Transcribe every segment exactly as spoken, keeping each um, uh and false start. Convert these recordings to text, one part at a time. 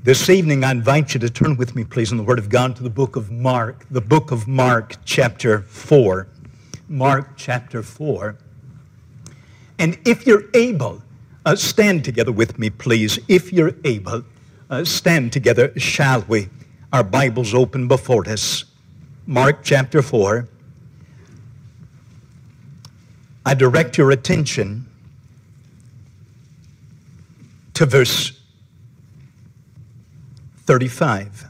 This evening, I invite you to turn with me, please, in the Word of God to the book of Mark, the book of Mark, chapter four. Mark, chapter four. And if you're able, uh, stand together with me, please. If you're able, uh, stand together, shall we? Our Bible's open before us. Mark, chapter four. I direct your attention to verse thirty-five.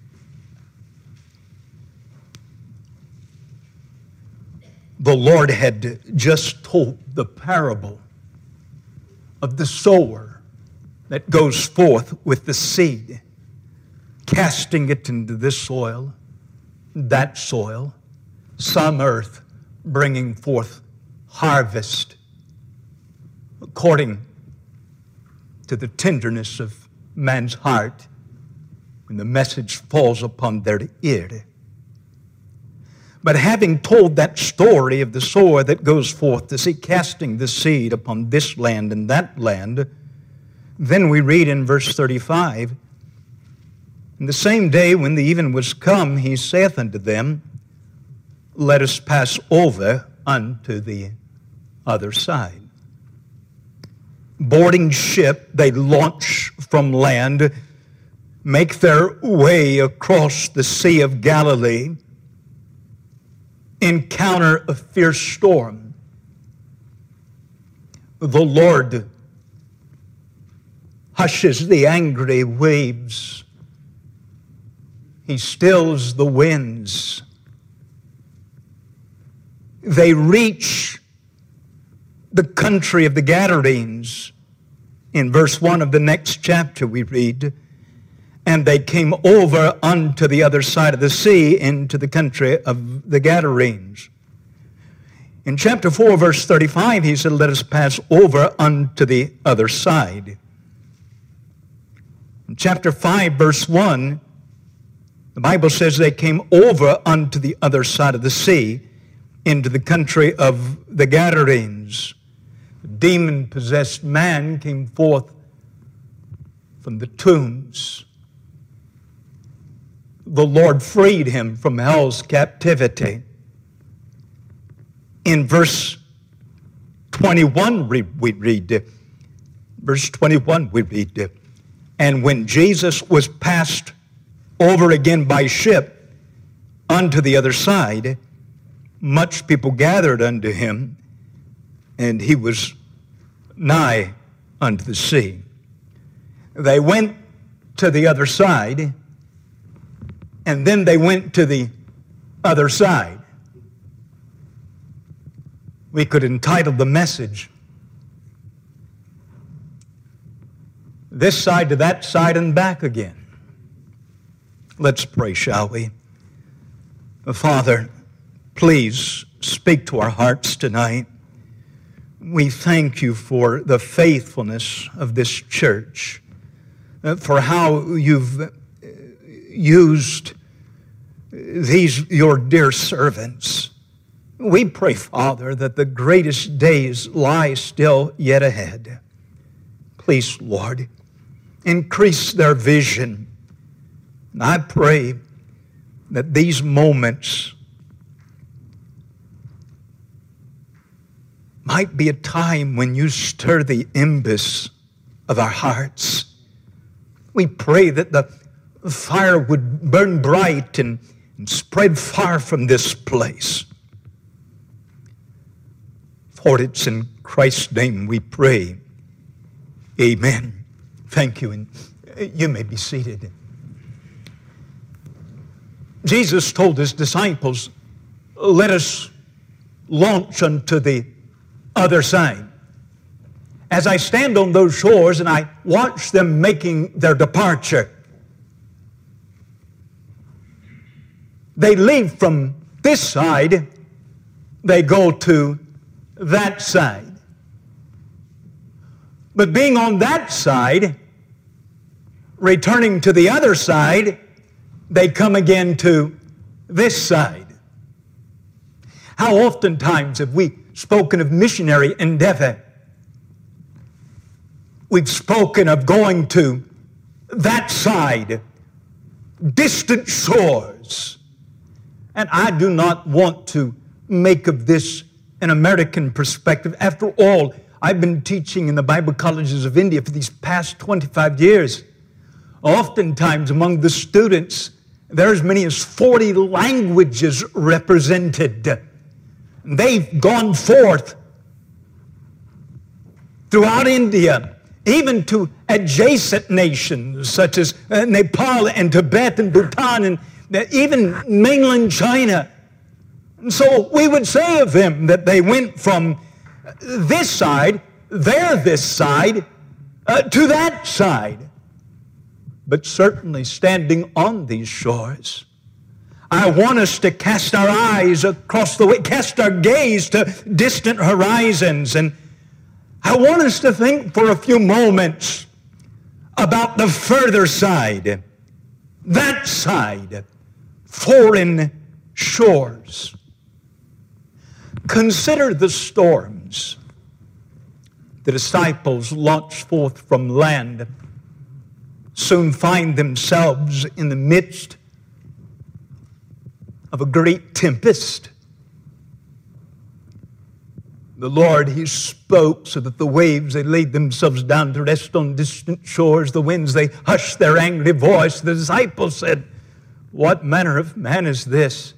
The Lord had just told the parable of the sower that goes forth with the seed, casting it into this soil, that soil, some earth, bringing forth harvest according to the tenderness of man's heart when the message falls upon their ear. But having told that story of the sower that goes forth to see casting the seed upon this land and that land, then we read in verse thirty-five, "And the same day when the even was come, he saith unto them, Let us pass over unto the other side." Boarding ship, they launch from land, make their way across the Sea of Galilee, encounter a fierce storm. The Lord hushes the angry waves. He stills the winds. They reach the country of the Gadarenes. In verse one of the next chapter we read, "And they came over unto the other side of the sea into the country of the Gadarenes." In chapter four, verse thirty-five, he said, "Let us pass over unto the other side." In chapter five, verse one, the Bible says they came over unto the other side of the sea into the country of the Gadarenes. The demon-possessed man came forth from the tombs. The Lord freed him from hell's captivity. In verse twenty-one, we read, verse twenty-one, we read, "And when Jesus was passed over again by ship unto the other side, much people gathered unto him, and he was nigh unto the sea." They went to the other side, and then they went to the other side. We could entitle the message, "This side to that side and back again." Let's pray, shall we? Father, please speak to our hearts tonight. We thank you for the faithfulness of this church, for how you've used these, your dear servants. We pray, Father, that the greatest days lie still yet ahead. Please, Lord, increase their vision. And I pray that these moments might be a time when you stir the embers of our hearts. We pray that the fire would burn bright and, and spread far from this place. For it's in Christ's name we pray. Amen. Thank you, and you may be seated. Jesus told his disciples, "Let us launch unto the other side." As I stand on those shores and I watch them making their departure, they leave from this side, they go to that side. But being on that side, returning to the other side, they come again to this side. How oftentimes have we spoken of missionary endeavor? We've spoken of going to that side, distant shores. And I do not want to make of this an American perspective. After all, I've been teaching in the Bible colleges of India for these past twenty-five years. Oftentimes among the students, there are as many as forty languages represented. They've gone forth throughout India, even to adjacent nations such as Nepal and Tibet and Bhutan and even mainland China. And so we would say of them that they went from this side, their this side, uh, to that side. But certainly standing on these shores, I want us to cast our eyes across the way, cast our gaze to distant horizons. And I want us to think for a few moments about the further side, that side, foreign shores. Consider the storms the disciples launched forth from land soon find themselves in the midst of a great tempest. The Lord, He spoke so that the waves, they laid themselves down to rest on distant shores. The winds, they hushed their angry voice. The disciples said, "What manner of man is this?"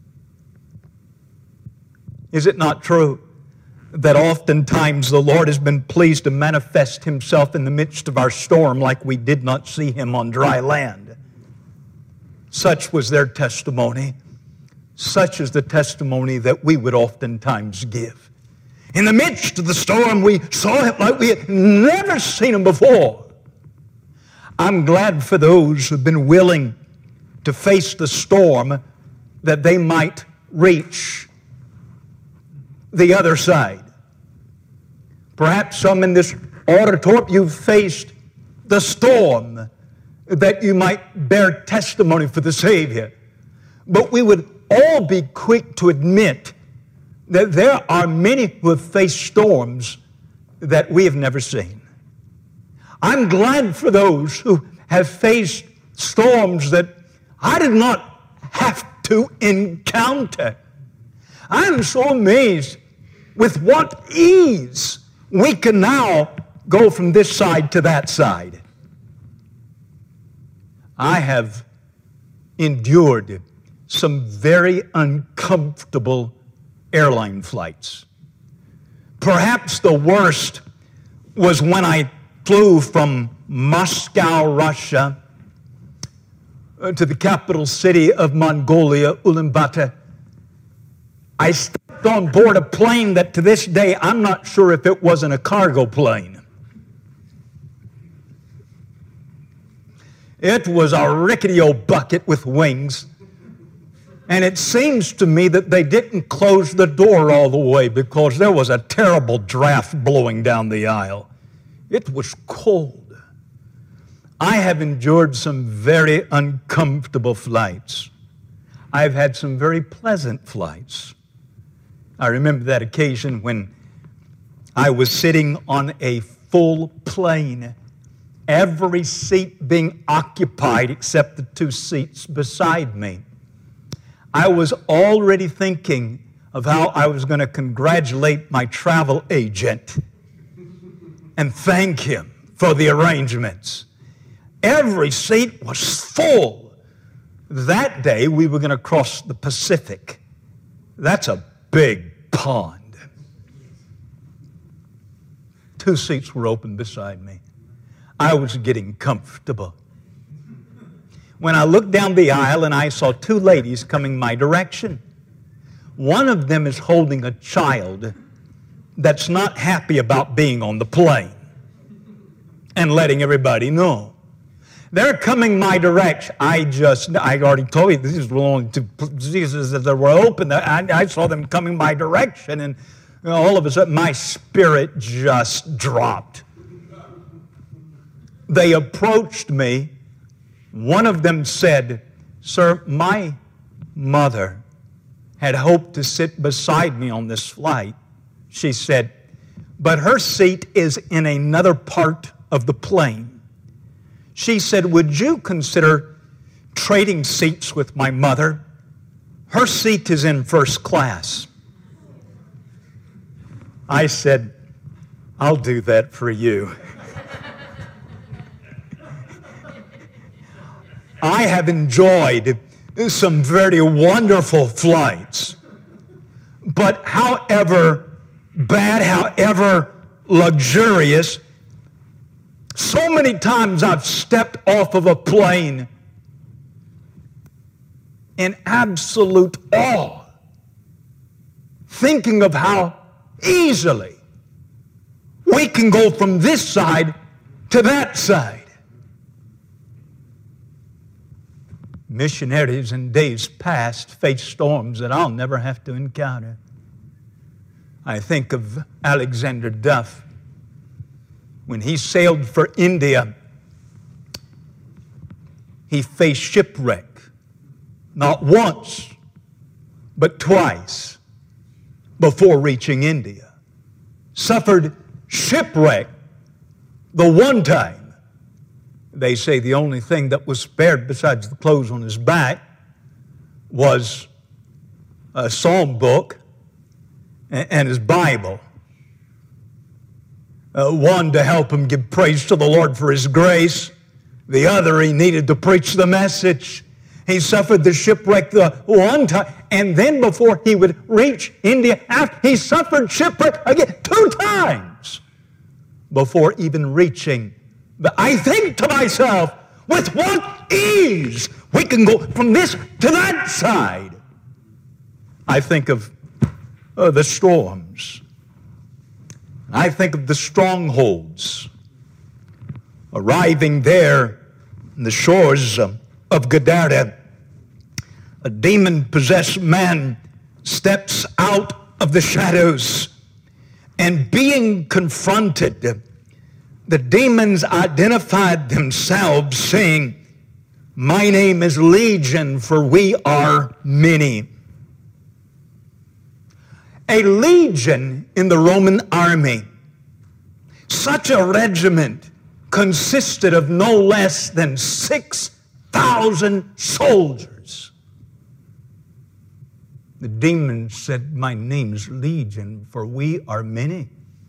Is it not true that oftentimes the Lord has been pleased to manifest Himself in the midst of our storm like we did not see Him on dry land? Such was their testimony. Such is the testimony that we would oftentimes give. In the midst of the storm, we saw Him like we had never seen Him before. I'm glad for those who've been willing to face the storm that they might reach the other side. Perhaps some in this auditorium, you've faced the storm that you might bear testimony for the Savior. But we would all be quick to admit that there are many who have faced storms that we have never seen. I'm glad for those who have faced storms that I did not have to encounter. I'm so amazed with what ease we can now go from this side to that side. I have endured some very uncomfortable airline flights. Perhaps the worst was when I flew from Moscow, Russia, to the capital city of Mongolia, Ulaanbaatar. I stepped on board a plane that to this day I'm not sure if it wasn't a cargo plane. It was a rickety old bucket with wings. And it seems to me that they didn't close the door all the way because there was a terrible draft blowing down the aisle. It was cold. I have endured some very uncomfortable flights. I've had some very pleasant flights. I remember that occasion when I was sitting on a full plane, every seat being occupied except the two seats beside me. I was already thinking of how I was going to congratulate my travel agent and thank him for the arrangements. Every seat was full. That day, we were going to cross the Pacific. That's a big pond. Two seats were open beside me. I was getting comfortable. When I looked down the aisle and I saw two ladies coming my direction. One of them is holding a child that's not happy about being on the plane and letting everybody know. They're coming my direction. I just, I already told you, these were only two seats that were open. I, I saw them coming my direction, and you know, all of a sudden my spirit just dropped. They approached me. One of them said, "Sir, my mother had hoped to sit beside me on this flight." She said, "But her seat is in another part of the plane. She said, would you consider trading seats with my mother? Her seat is in first class. I said, I'll do that for you. I have enjoyed some very wonderful flights, but however bad, however luxurious, so many times I've stepped off of a plane in absolute awe, thinking of how easily we can go from this side to that side. Missionaries in days past faced storms that I'll never have to encounter. I think of Alexander Duff. When he sailed for India, he faced shipwreck, not once, but twice before reaching India. Suffered shipwreck the one time. They say the only thing that was spared besides the clothes on his back was a psalm book and his Bible. Uh, one to help him give praise to the Lord for His grace. The other, he needed to preach the message. He suffered the shipwreck the one time, and then before he would reach India, after he suffered shipwreck again two times before even reaching. But I think to myself, with what ease we can go from this to that side. I think of uh, the storms. I think of the strongholds. Arriving there on the shores of, of Gadara, a demon-possessed man steps out of the shadows, and being confronted, the demons identified themselves, saying, "My name is Legion, for we are many." A legion in the Roman army, such a regiment consisted of no less than six thousand soldiers. The demons said, "My name's Legion, for we are many."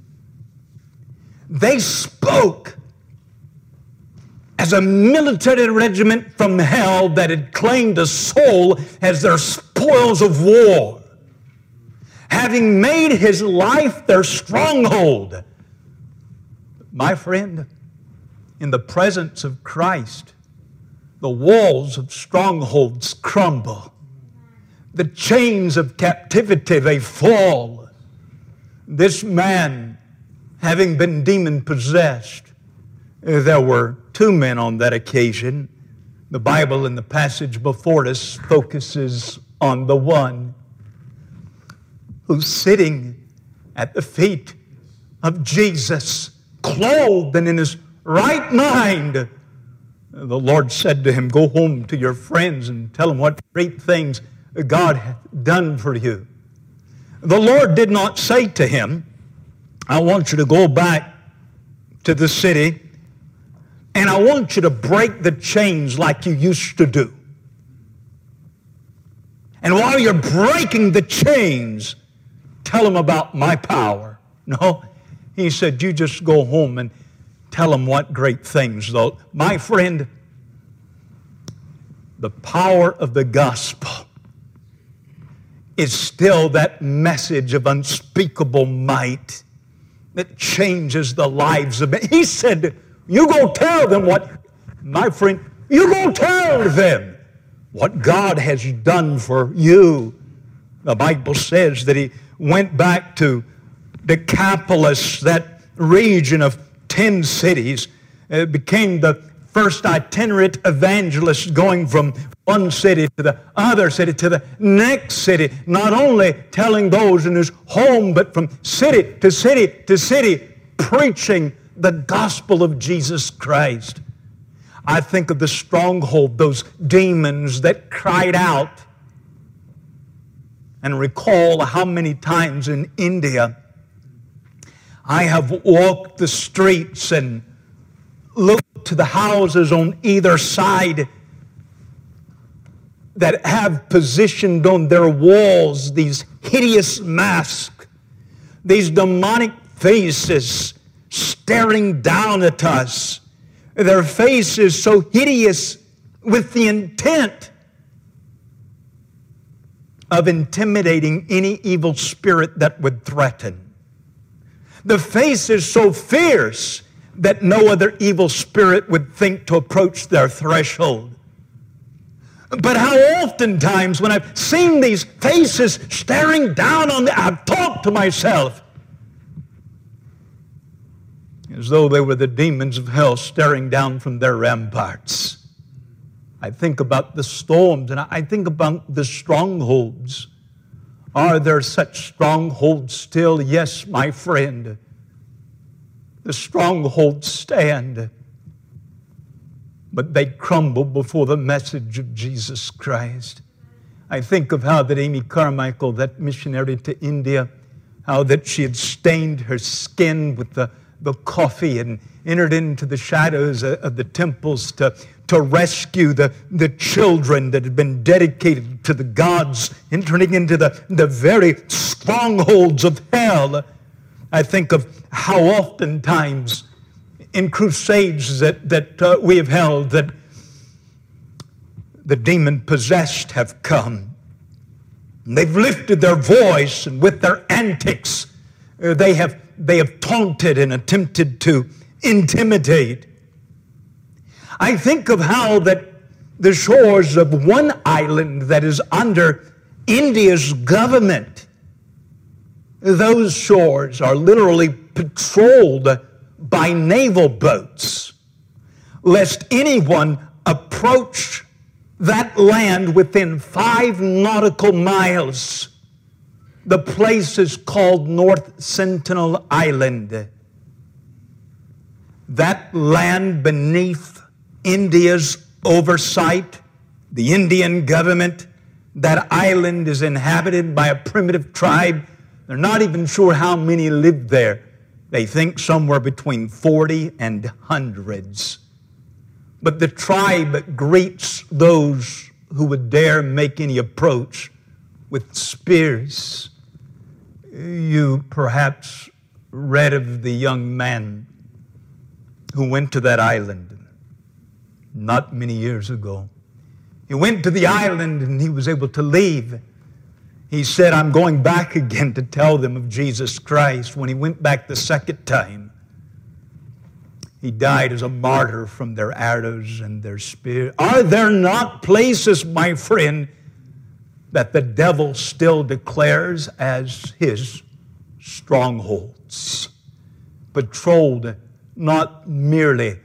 They spoke as a military regiment from hell that had claimed a soul as their spoils of war, having made his life their stronghold. My friend, in the presence of Christ, the walls of strongholds crumble. The chains of captivity, they fall. This man, having been demon-possessed, there were two men on that occasion. The Bible in the passage before us focuses on the one who's sitting at the feet of Jesus, clothed and in his right mind. The Lord said to him, "Go home to your friends and tell them what great things God hath done for you." The Lord did not say to him, "I want you to go back to the city and I want you to break the chains like you used to do. And while you're breaking the chains, tell them about my power." No, he said, "You just go home and tell them what great things." Though, my friend, the power of the gospel is still that message of unspeakable might that changes the lives of men. He said, "You go tell them what," my friend, "you go tell them what God has done for you." The Bible says that he went back to Decapolis, that region of ten cities, uh, became the first itinerant evangelist, going from one city to the other city to the next city, not only telling those in his home, but from city to city to city, preaching the gospel of Jesus Christ. I think of the stronghold, those demons that cried out, and recall how many times in India I have walked the streets and looked look to the houses on either side that have positioned on their walls these hideous masks, these demonic faces staring down at us. Their faces so hideous with the intent of intimidating any evil spirit that would threaten. The face is so fierce that no other evil spirit would think to approach their threshold. But how oftentimes when I've seen these faces staring down on me, I've thought to myself, as though they were the demons of hell staring down from their ramparts. I think about the storms, and I think about the strongholds. Are there such strongholds still? Yes, my friend. The strongholds stand, but they crumble before the message of Jesus Christ. I think of how that Amy Carmichael, that missionary to India, how that she had stained her skin with the, the coffee and entered into the shadows of the temples to, to rescue the, the children that had been dedicated to the gods, entering into the, the very strongholds of hell. I think of how oftentimes in crusades that, that uh, we have held that the demon-possessed have come. And they've lifted their voice, and with their antics, uh, they have they have taunted and attempted to intimidate. I think of how that the shores of one island that is under India's government, those shores are literally patrolled by naval boats, lest anyone approach that land within five nautical miles. The place is called North Sentinel Island. That land beneath India's oversight, the Indian government, that island is inhabited by a primitive tribe. They're not even sure how many live there. They think somewhere between forty and hundreds. But the tribe greets those who would dare make any approach with spears. You perhaps read of the young man who went to that island not many years ago. He went to the island and he was able to leave. He said, I'm going back again to tell them of Jesus Christ. When he went back the second time, he died as a martyr from their arrows and their spears. Are there not places, my friend, that the devil still declares as his strongholds, patrolled not merely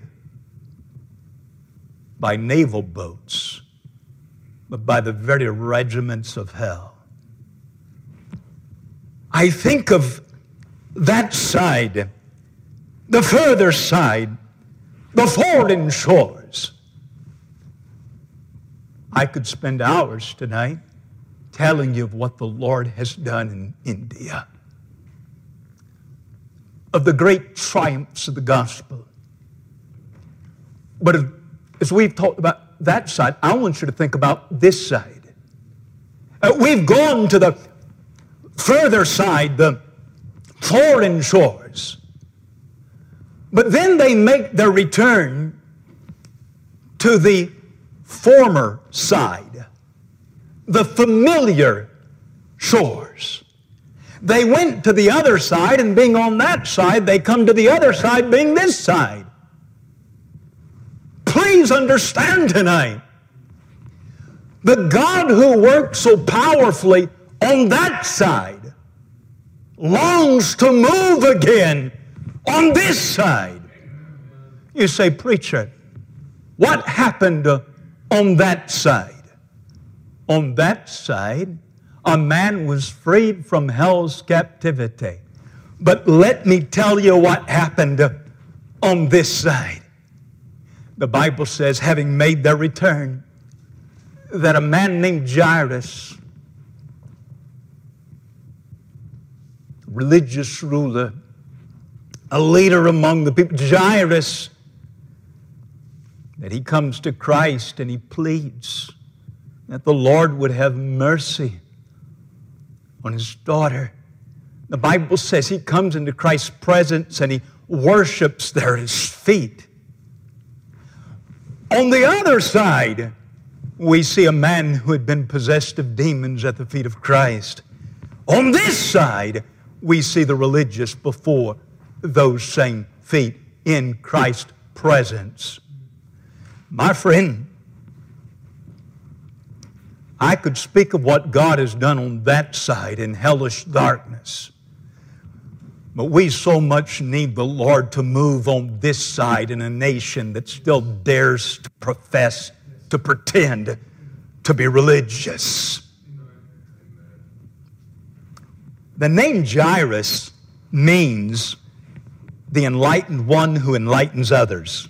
by naval boats, but by the very regiments of hell? I think of that side, the further side, the foreign shores. I could spend hours tonight telling you of what the Lord has done in India, of the great triumphs of the gospel. But as we've talked about that side, I want you to think about this side. Uh, we've gone to the further side, the foreign shores. But then they make their return to the former side, the familiar shores. They went to the other side, and being on that side, they come to the other side, being this side. Please understand tonight, the God who works so powerfully on that side longs to move again on this side. You say, preacher, what happened on that side? On that side, a man was freed from hell's captivity. But let me tell you what happened on this side. The Bible says, having made their return, that a man named Jairus, religious ruler, a leader among the people, Jairus that he comes to Christ and he pleads that the Lord would have mercy on his daughter. The Bible says he comes into Christ's presence and he worships there at his feet. On the other side, we see a man who had been possessed of demons at the feet of Christ. On this side, we see the religious before those same feet in Christ's presence. My friend, I could speak of what God has done on that side in hellish darkness. But we so much need the Lord to move on this side in a nation that still dares to profess, to pretend to be religious. The name Jairus means the enlightened one who enlightens others.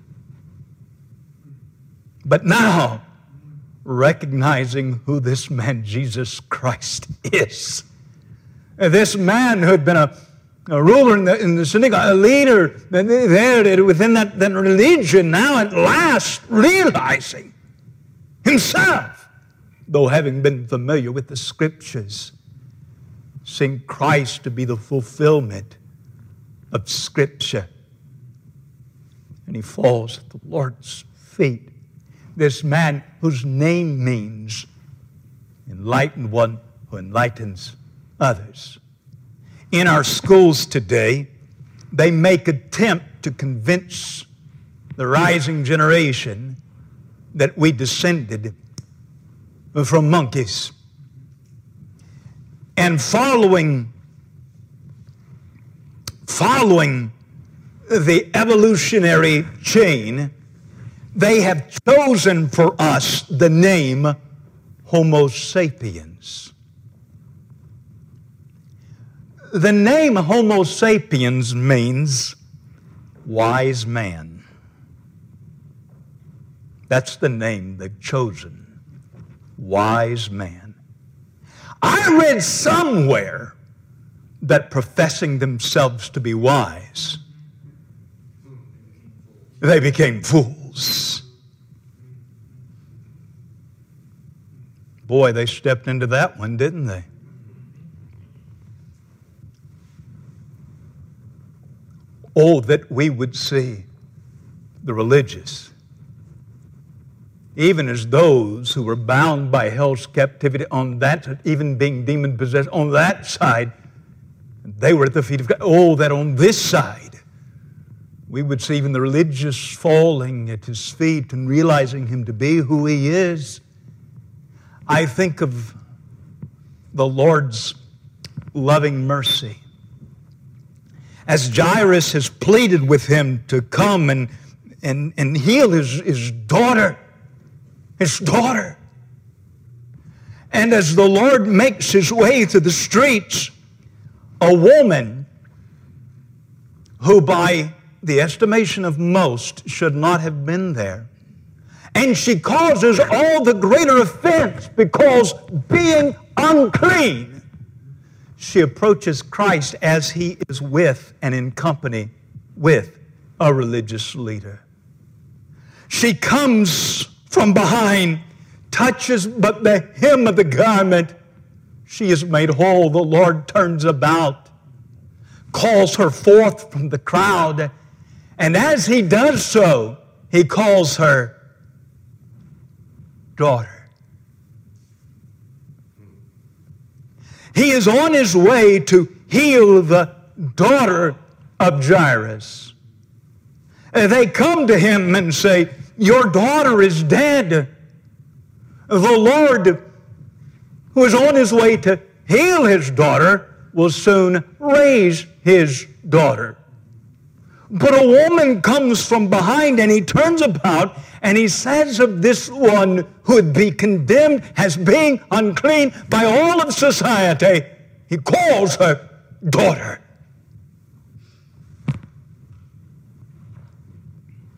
But now, recognizing who this man Jesus Christ is, this man who had been a A ruler in the, in the synagogue, a leader there within that, that religion, now at last realizing himself, though having been familiar with the Scriptures, seeing Christ to be the fulfillment of Scripture. And he falls at the Lord's feet. This man whose name means enlightened one who enlightens others. In our schools today, they make attempt to convince the rising generation that we descended from monkeys. And following, following the evolutionary chain, they have chosen for us the name Homo sapiens. The name Homo sapiens means wise man. That's the name they've chosen, wise man. I read somewhere that professing themselves to be wise, they became fools. Boy, they stepped into that one, didn't they? Oh, that we would see the religious, even as those who were bound by hell's captivity on that, even being demon-possessed on that side, they were at the feet of God. Oh, that on this side, we would see even the religious falling at his feet and realizing him to be who he is. I think of the Lord's loving mercy. As Jairus has pleaded with him to come and, and, and heal his, his daughter, his daughter. And as the Lord makes his way through the streets, a woman who by the estimation of most should not have been there. And she causes all the greater offense because being unclean, she approaches Christ as he is with and in company with a religious leader. She comes from behind, touches but the hem of the garment. She is made whole. The Lord turns about, calls her forth from the crowd, and as he does so, he calls her daughter. He is on his way to heal the daughter of Jairus. And they come to him and say, your daughter is dead. The Lord, who is on his way to heal his daughter, will soon raise his daughter. But a woman comes from behind and he turns about and he says of this one who would be condemned as being unclean by all of society, he calls her daughter.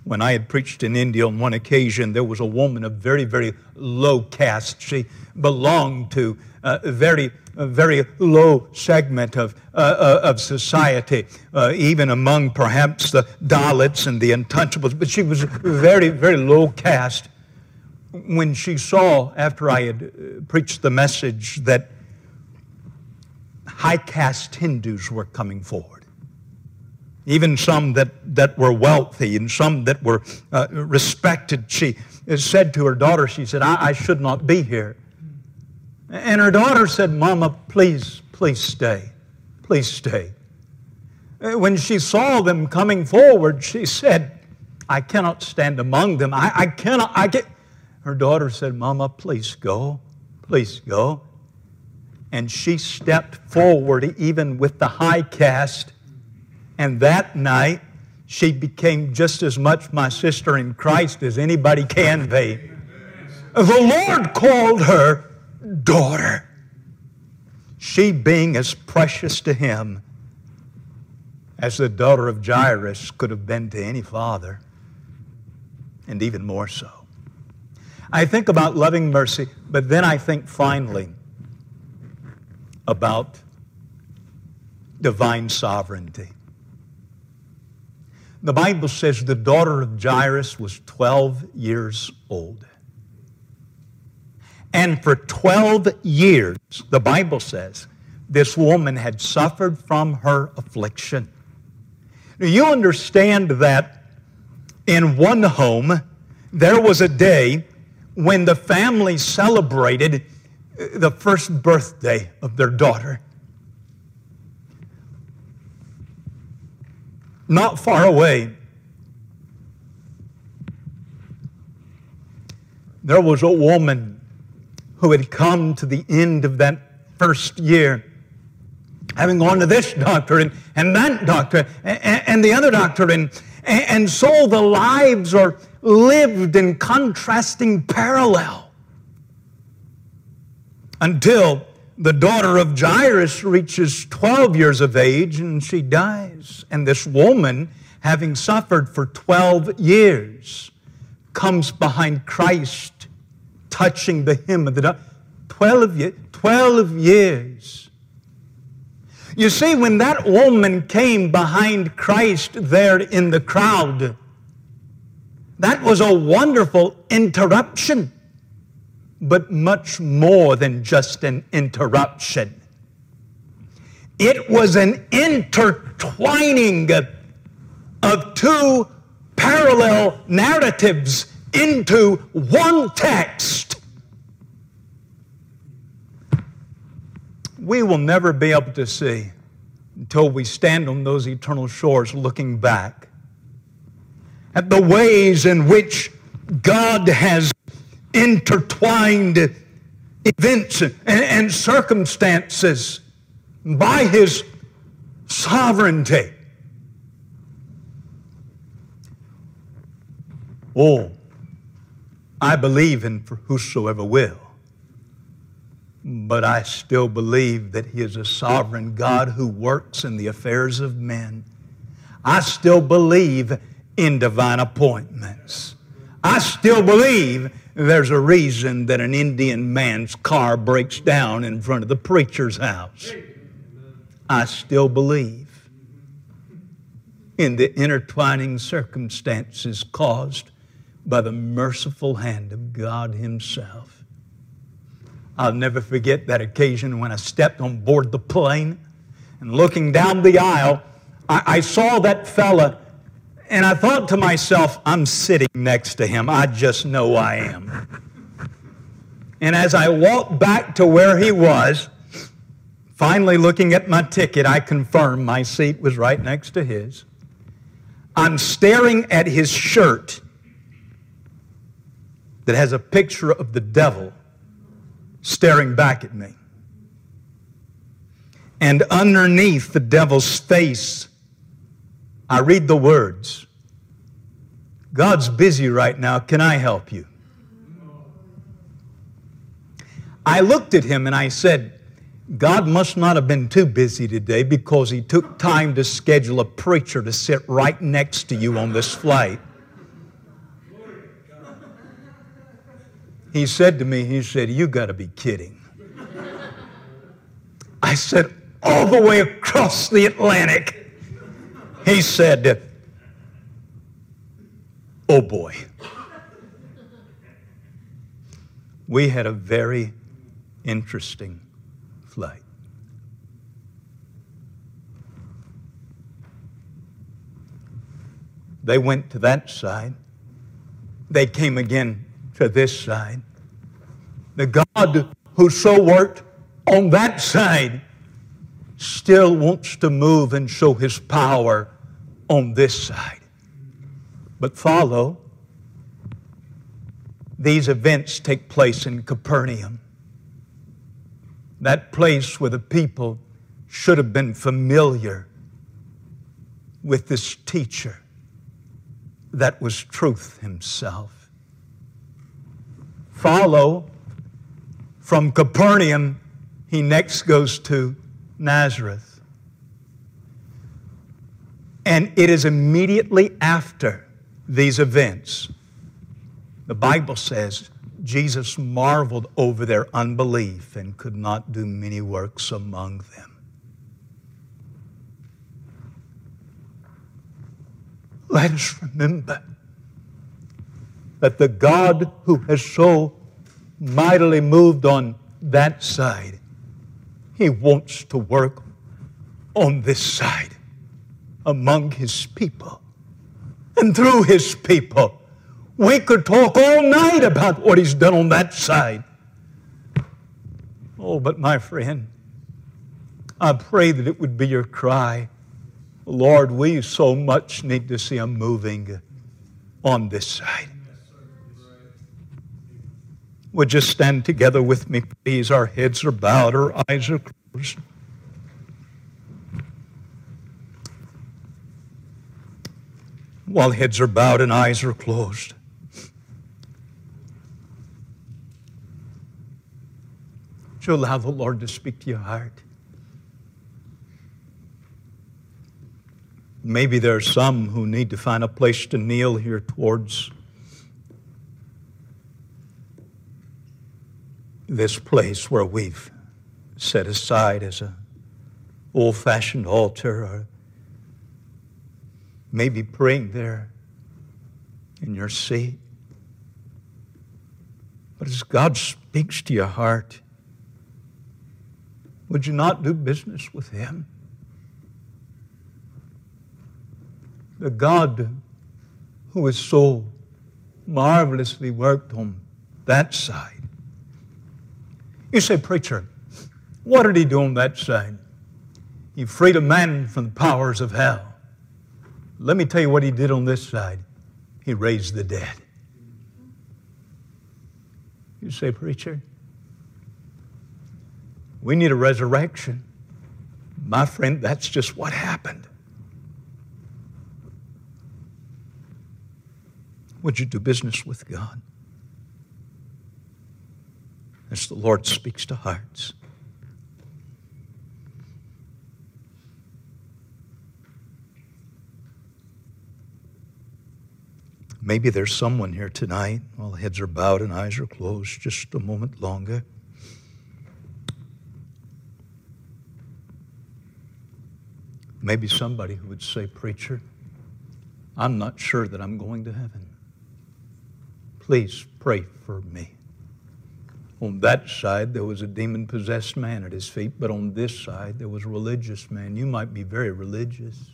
When I had preached in India on one occasion, there was a woman of very, very low caste. She belonged to a very, a very low segment of, uh, of society, uh, even among perhaps the Dalits and the untouchables. But she was very, very low caste. When she saw, after I had preached the message, that high caste Hindus were coming forward, even some that, that were wealthy and some that were uh, respected, she said to her daughter, she said, I, I should not be here. And her daughter said, Mama, please, please stay. Please stay. When she saw them coming forward, she said, I cannot stand among them. I, I cannot, I get. Her daughter said, Mama, please go. Please go. And she stepped forward even with the high caste. And that night, she became just as much my sister in Christ as anybody can be. The Lord called her daughter, she being as precious to Him as the daughter of Jairus could have been to any father, and even more so. I think about loving mercy, but then I think finally about divine sovereignty. The Bible says the daughter of Jairus was twelve years old. And for twelve years, the Bible says, this woman had suffered from her affliction. Now, you understand that in one home, there was a day when the family celebrated the first birthday of their daughter. Not far away, there was a woman who had come to the end of that first year, having gone to this doctor and, and that doctor and, and the other doctor, and, and so the lives are lived in contrasting parallel until the daughter of Jairus reaches twelve years of age and she dies. And this woman, having suffered for twelve years, comes behind Christ, touching the hem of the doctor. Twelve, twelve years. You see, when that woman came behind Christ there in the crowd, that was a wonderful interruption, but much more than just an interruption. It was an intertwining of two parallel narratives into one text. We will never be able to see until we stand on those eternal shores looking back at the ways in which God has intertwined events and, and circumstances by His sovereignty. Oh, I believe in for whosoever will, but I still believe that He is a sovereign God who works in the affairs of men. I still believe in divine appointments. I still believe there's a reason that an Indian man's car breaks down in front of the preacher's house. I still believe in the intertwining circumstances caused by the merciful hand of God Himself. I'll never forget that occasion when I stepped on board the plane and looking down the aisle, I, I saw that fella. And I thought to myself, I'm sitting next to him. I just know I am. And as I walked back to where he was, finally looking at my ticket, I confirmed my seat was right next to his. I'm staring at his shirt that has a picture of the devil staring back at me. And underneath the devil's face, I read the words, God's busy right now, can I help you? I looked at him and I said, God must not have been too busy today because He took time to schedule a preacher to sit right next to you on this flight. He said to me, he said, "You got to be kidding." I said, "All the way across the Atlantic." He said, "Oh boy." We had a very interesting flight. They went to that side. They came again to this side. The God who so worked on that side still wants to move and show His power on this side. But follow, these events take place in Capernaum, that place where the people should have been familiar with this teacher that was truth himself. Follow, from Capernaum, he next goes to Nazareth. And it is immediately after these events, the Bible says, Jesus marveled over their unbelief and could not do many works among them. Let us remember that the God who has so mightily moved on that side, He wants to work on this side among His people and through His people. We could talk all night about what He's done on that side. Oh, but my friend, I pray that it would be your cry, Lord, we so much need to see Him moving on this side. Would you stand together with me, please? Our heads are bowed, our eyes are closed. While heads are bowed and eyes are closed, would you allow the Lord to speak to your heart? Maybe there are some who need to find a place to kneel here towards this place where we've set aside as an old-fashioned altar, or maybe praying there in your seat. But as God speaks to your heart, would you not do business with Him? The God who is so marvelously worked on that side. You say, "Preacher, what did He do on that side?" He freed a man from the powers of hell. Let me tell you what He did on this side. He raised the dead. You say, "Preacher, we need a resurrection." My friend, that's just what happened. Would you do business with God as the Lord speaks to hearts? Maybe there's someone here tonight, while heads are bowed and eyes are closed, just a moment longer. Maybe somebody who would say, "Preacher, I'm not sure that I'm going to heaven. Please pray for me." On that side, there was a demon-possessed man at his feet, but on this side, there was a religious man. You might be very religious.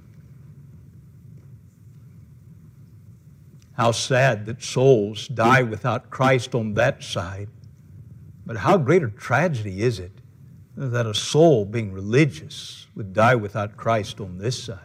How sad that souls die without Christ on that side. But how great a tragedy is it that a soul being religious would die without Christ on this side.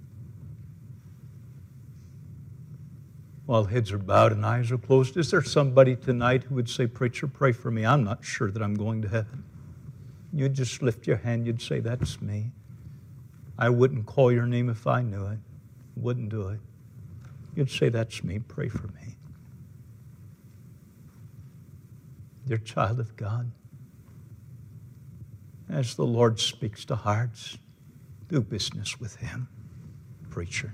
While heads are bowed and eyes are closed, is there somebody tonight who would say, "Preacher, pray for me. I'm not sure that I'm going to heaven." You'd just lift your hand. You'd say, "That's me. I wouldn't call your name if I knew it. Wouldn't do it." You'd say, "That's me. Pray for me." Dear child of God, as the Lord speaks to hearts, do business with Him, preacher.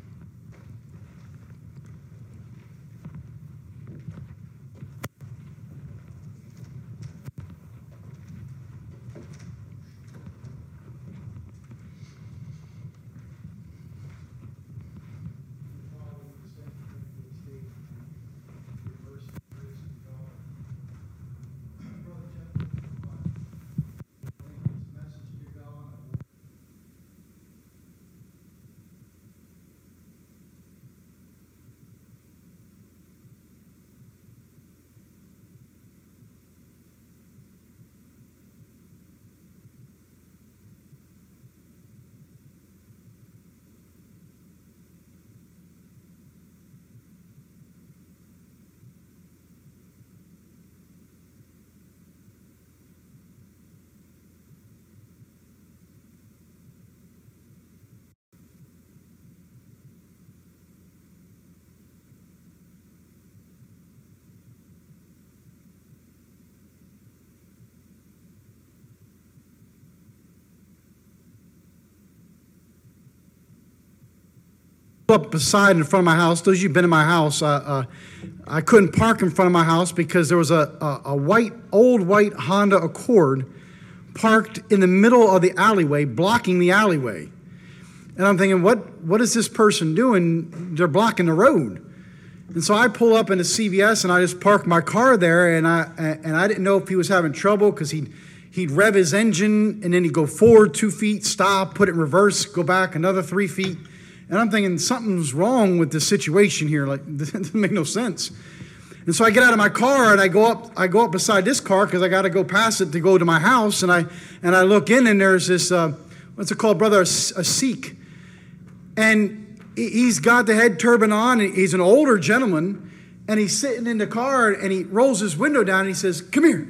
up beside in front of my house. Those of you who've been in my house, uh, uh, I couldn't park in front of my house because there was a, a, a white, old white Honda Accord parked in the middle of the alleyway, blocking the alleyway. And I'm thinking, what, what is this person doing? They're blocking the road. And so I pull up into C V S and I just park my car there, and I and I didn't know if he was having trouble because he'd, he'd rev his engine and then he'd go forward two feet, stop, put it in reverse, go back another three feet. And I'm thinking, something's wrong with this situation here. Like, this doesn't make no sense. And so I get out of my car and I go up I go up beside this car because I got to go past it to go to my house. And I and I look in and there's this, uh, what's it called, brother, a, a Sikh. And he's got the head turban on, and he's an older gentleman, and he's sitting in the car, and he rolls his window down, and he says, "Come here."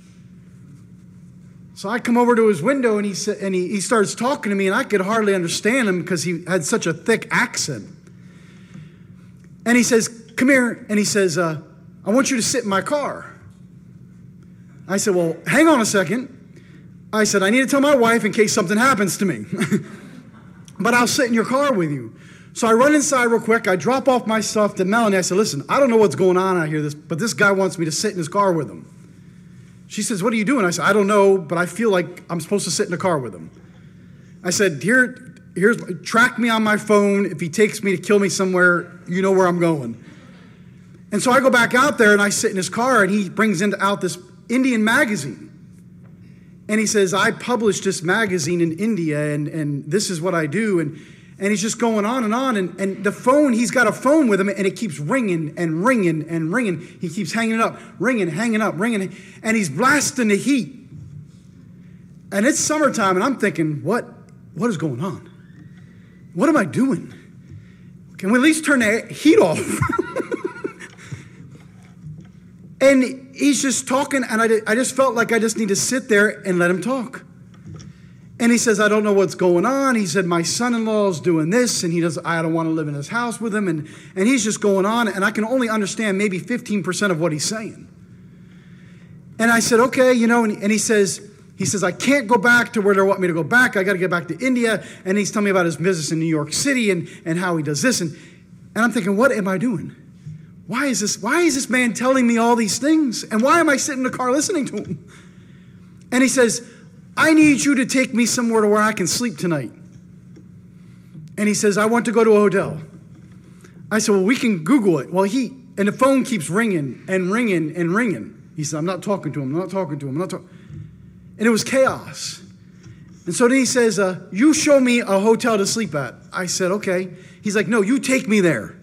So I come over to his window, and he sa- and he, he starts talking to me, and I could hardly understand him because he had such a thick accent. And he says, "Come here," and he says, uh, "I want you to sit in my car." I said, "Well, hang on a second." I said, "I need to tell my wife in case something happens to me. But I'll sit in your car with you." So I run inside real quick. I drop off my stuff to Melanie. I said, "Listen, I don't know what's going on out here, this, but this guy wants me to sit in his car with him." She says, "What are you doing?" I said, "I don't know, but I feel like I'm supposed to sit in the car with him." I said, Here, here's, track me on my phone. If he takes me to kill me somewhere, you know where I'm going." And so I go back out there and I sit in his car, and he brings in, out this Indian magazine. And he says, "I published this magazine in India, and, and this is what I do." And And he's just going on and on. And, and the phone, he's got a phone with him, and it keeps ringing and ringing and ringing. He keeps hanging it up, ringing, hanging up, ringing. And he's blasting the heat. And it's summertime, and I'm thinking, what, what is going on? What am I doing? Can we at least turn the heat off? And he's just talking, and I, I just felt like I just need to sit there and let him talk. And he says, "I don't know what's going on." He said, "My son-in-law is doing this, and he does. I don't want to live in his house with him." And, and he's just going on, and I can only understand maybe fifteen percent of what he's saying. And I said, "Okay, you know," and, and he says, he says, "I can't go back to where they want me to go back. I got to get back to India." And he's telling me about his business in New York City and, and how he does this. And, and I'm thinking, what am I doing? Why is this, why is this man telling me all these things? And why am I sitting in the car listening to him? And he says, "I need you to take me somewhere to where I can sleep tonight." And he says, "I want to go to a hotel." I said, "Well, we can Google it." Well, he, and the phone keeps ringing and ringing and ringing. He said, "I'm not talking to him, I'm not talking to him, I'm not talking." And it was chaos. And so then he says, uh, "You show me a hotel to sleep at." I said, "Okay." He's like, "No, you take me there."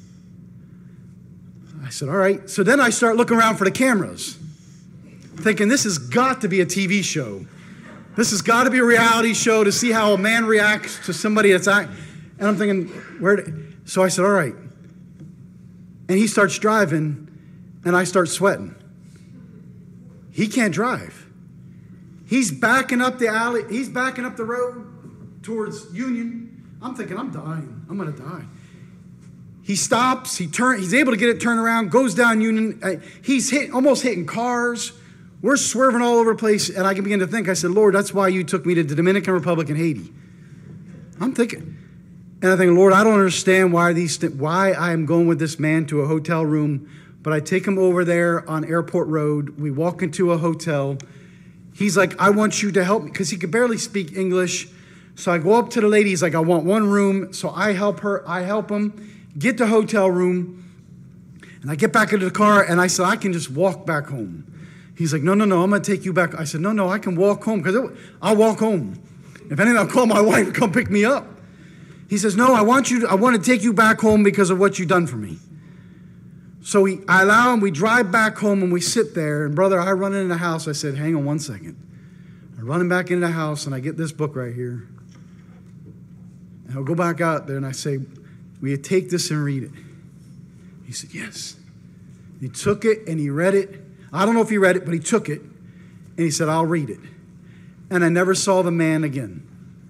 I said, "All right." So then I start looking around for the cameras, thinking this has got to be a T V show. This has got to be a reality show to see how a man reacts to somebody that's act. And I'm thinking, where? Did... So I said, "All right." And he starts driving, and I start sweating. He can't drive. He's backing up the alley. He's backing up the road towards Union. I'm thinking, I'm dying. I'm going to die. He stops. He turn. He's able to get it turned around. Goes down Union. He's hit, almost hitting cars. We're swerving all over the place, and I can begin to think, I said, "Lord, that's why you took me to the Dominican Republic and Haiti." I'm thinking, and I think, "Lord, I don't understand why these th- why I am going with this man to a hotel room," but I take him over there on Airport Road. We walk into a hotel. He's like, "I want you to help me," because he could barely speak English. So I go up to the lady. He's like, "I want one room." So I help her. I help him get the hotel room, and I get back into the car, and I said, "I can just walk back home." He's like, "No, no, no, I'm going to take you back." I said, "No, no, I can walk home because I'll walk home. If anything, I'll call my wife to come pick me up." He says, "No, I want you. To, I want to take you back home because of what you've done for me." So we, I allow him. We drive back home, and we sit there. And brother, I run into the house. I said, "Hang on one second." I run him back into the house, and I get this book right here. And I'll go back out there, and I say, "Will you take this and read it?" He said, "Yes." He took it, and he read it. I don't know if he read it, but he took it, and he said, "I'll read it." And I never saw the man again.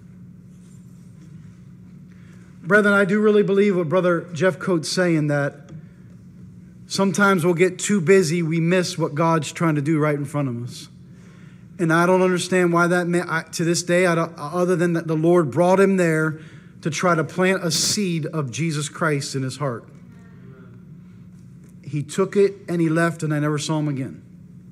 Brethren, I do really believe what Brother Jeff Coates saying, that sometimes we'll get too busy, we miss what God's trying to do right in front of us. And I don't understand why that man, I, to this day, I don't, other than that the Lord brought him there to try to plant a seed of Jesus Christ in his heart. He took it and he left, and I never saw him again.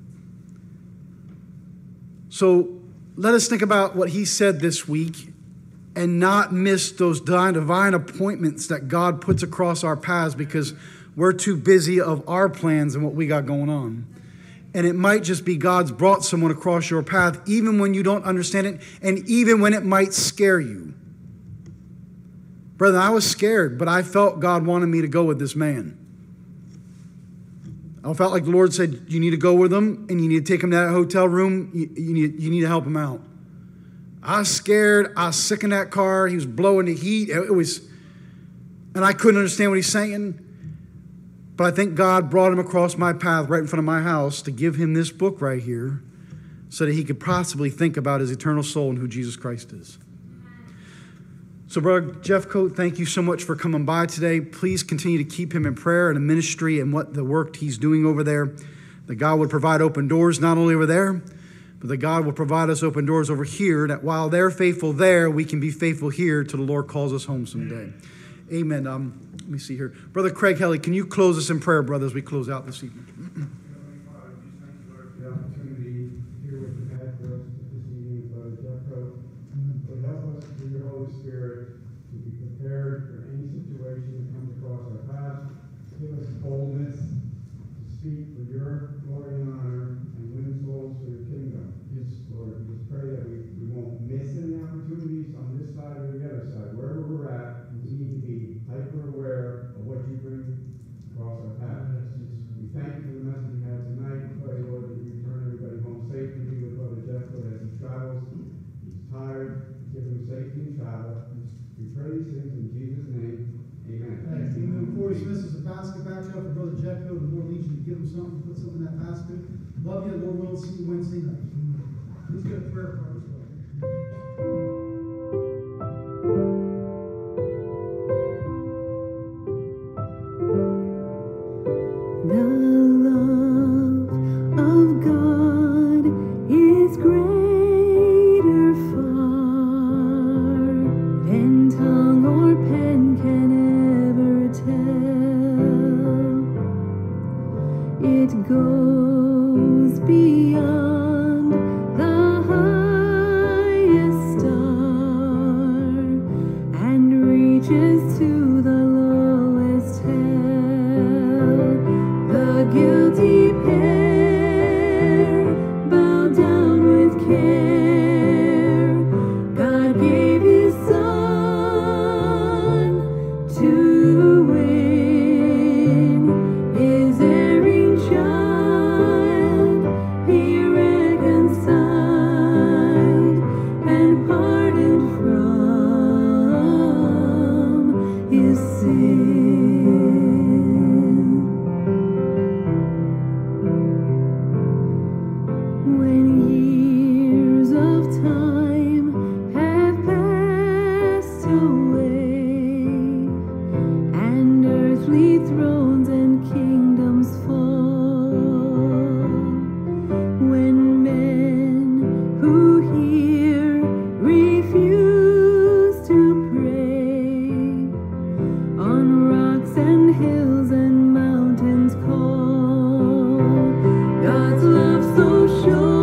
So let us think about what he said this week and not miss those divine appointments that God puts across our paths because we're too busy of our plans and what we got going on. And it might just be God's brought someone across your path, even when you don't understand it, and even when it might scare you. Brother, I was scared, but I felt God wanted me to go with this man. I felt like the Lord said, you need to go with him, and you need to take him to that hotel room. You, you, need, you need to help him out. I was scared. I was sick in that car. He was blowing the heat. It was, and I couldn't understand what he's saying. But I think God brought him across my path right in front of my house to give him this book right here so that he could possibly think about his eternal soul and who Jesus Christ is. So, Brother Jeff Coate, thank you so much for coming by today. Please continue to keep him in prayer and in ministry and what the work he's doing over there. That God would provide open doors not only over there, but that God will provide us open doors over here, that while they're faithful there, we can be faithful here till the Lord calls us home someday. Amen. Um, let me see here. Brother Craig Helly, can you close us in prayer, brother, as we close out this evening? Boldness to speak for your glory and honor and win souls for your kingdom. Yes, Lord, we just pray that we, we won't miss any opportunities on this side or the other side. Wherever we're at, we need to be hyper aware of what you bring across our path. We thank you for the message we had tonight. We pray, Lord, that you return everybody home safely. Be with Brother Jeff as he travels. He's tired. Give him safety and travel. We pray these things in Jesus' name. Amen. Thanks. Even before he dismisses the basket back up for Brother Jeffco, the Lord leads you to give him something, put something in that basket. Love you, Lord willing, see you Wednesday night. Please get a prayer card as well. God's love so sure.